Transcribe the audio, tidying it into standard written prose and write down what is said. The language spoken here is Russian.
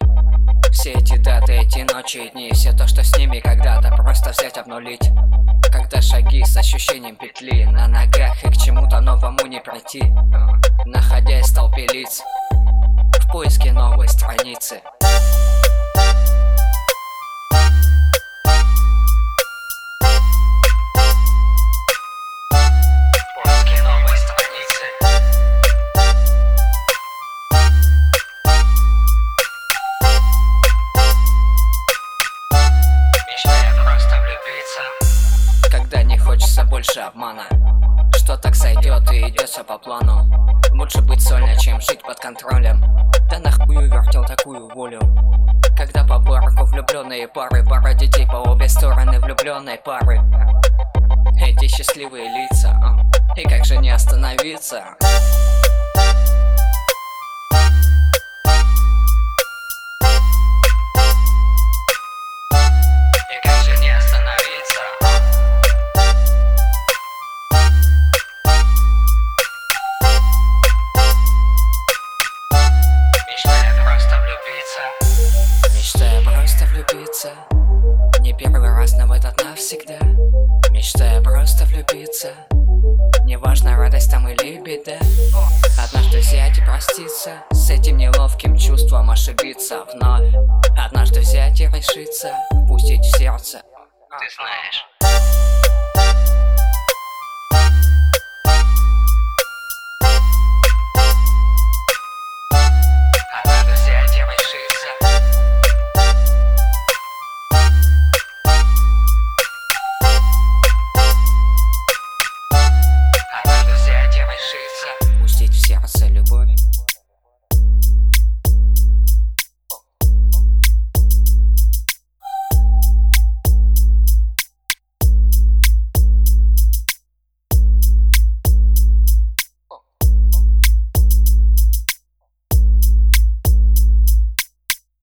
Все эти даты, эти ночи и дни, все то, что с ними когда-то просто взять обнулить. Когда шаги с ощущением петли на ногах и к чему-то новому не пройти, находясь в толпе лиц в поиске новой страницы. Когда не хочется больше обмана, что так сойдет и идет все по плану. Лучше быть сольно, чем жить под контролем. Да нахуй вертел такую волю. Когда по парку влюбленные пары, пара детей по обе стороны влюбленной пары. Эти счастливые лица, и как же не остановиться? Мечтаю просто влюбиться, не первый раз, но в этот навсегда. Мечтаю просто влюбиться, неважно, радость там или беда. Однажды взять и проститься с этим неловким чувством, ошибиться вновь. Однажды взять и решиться, пустить в сердце. Ты знаешь.